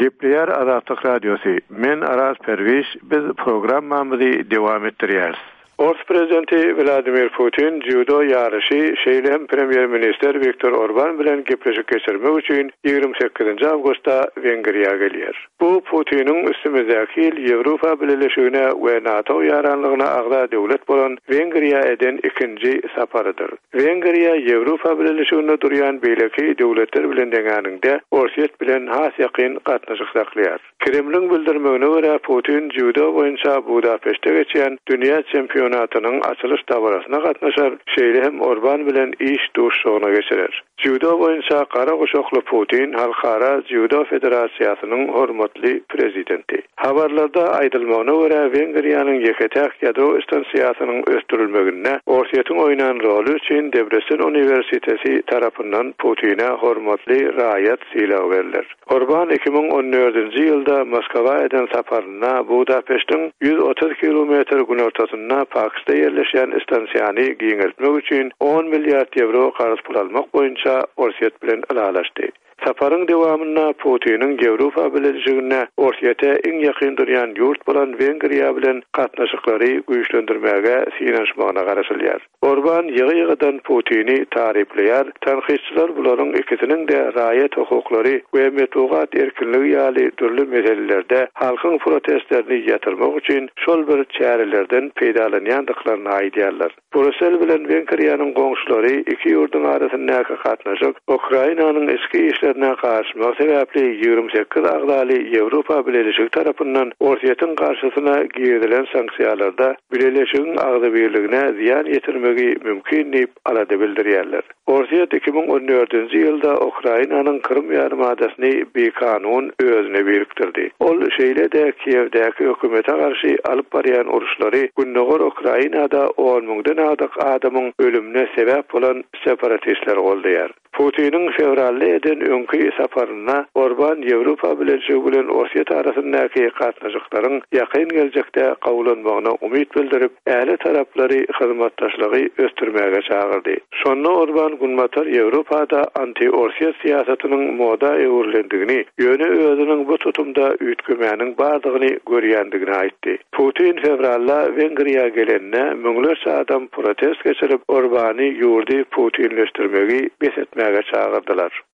Gepleyer Azatlyk Radiosu. Men Aras Perviş, biz programmamyzy dowam etdirýäris. Rus prezidenti Vladimir Putin judo yarışı şeýlem premier minister Viktor Orban bilen gepleşik geçirmek üçin 28 awgustda Wengriýa gelýär. Bu Putinin üstümizdäki Ýewropa Birleşigine we NATO ýaranlygyna agda döwlet bolan Wengriýa eden ikinji saparydyr. Wengriýa Ýewropa Birleşiginde durýan beýleki döwletler bilen deňäninde Orsiýet bilen has ýakyn gatnaşyk saklýar. Kremlin bildirmegine görä Putin judo boýunça Budapeşte geçen dünýä çempionatynyň açylış dawrasyna gatnaşar, şeýle Orban bilen iş duşugyna geçirer. Judo boýunça Kara Goşokly Putin Halkara Judo Federasiýasynyň hormatly prezidenti. Habarlarda aýdylmagyna görä Wengriýanyň ýeketäk ýadro stansiýasynyň östürilmegine Orsiýetyň oýnan roli üçin Debrecen Universitesi tarapyndan Putin'e hormatly raýat silagy berilir. Orban 2014-nji ýylda Moskwa eden saparyna Budapeştiň 130 kilometr günortasynda Pakistan yerleşen stansiýany giňeltmek üçin 10 milliard euro garşy pul almak boýunça Orsiýet bilen alalaşdy. Saparyň dowamynda Putinin Ýewropa Birleşigine Orsiýete iň ýakyn durýan ýurt bolan Wengriýa bilen gatnaşyklary güýçlendirmäge synaşmagyna garaşylýar. Orban ýygy-ýygydan Putini taripleýär, tanqidçiler bularyň ikisiniň de raýat hukuklary we metbuat erkinligi ýaly türlü meselelerde halkyň protestlerini ýatyrmak üçin şol bir çärelerden peýdalanýandyklaryny aýdýarlar. Brüssel bilen Wengriýanyň goňşulary iki ýurduň arasyndaky gatnaşyk Ukrainanyň eski işlerine karşımak sebäpli 28 agdaly Ýewropa Birleşigi tarapyndan Orsiýetyň garşysyna giýilen sanksiýalarda Birleşigiň agdy birligine ziýan ýetirmegi mümkin diýip alady bildirýärler. Orsiýet 2014-nji ýylda Ukrainanyň Krym ýarymadasyny bekanun özüne birikdirdi. Ol şeýle-de Kiýewdäki hökümete garşy alyp barýan uruşlary günnäger Ukrainada 10 000-den adaky adamyň ölümine sebäp bolan separatistler goldaýar. Putinin fevralda eden öňkü saparyna Orban Ýewropa Birleşigi bilen Orsiýet arasyndaky gatnaşyklaryň ýakyn geljekde gawulanmagyna umyt bildirip, äli taraplary hyzmatdaşlygy östürmäge çagyrdy. Şonda Orban günmatar Ýewropada anti-Orsiýet siýasatynyň moda öwürlendigini, ýöne özüniň bu tutumda üýtgemäniň bardygyny görýändigini aýtdy. Putin fevralda Wengriýa gelende müňlerçe adam protest geçirip Orbany ýurdy Putinleşdirmegi besetmäge çagyrdylar.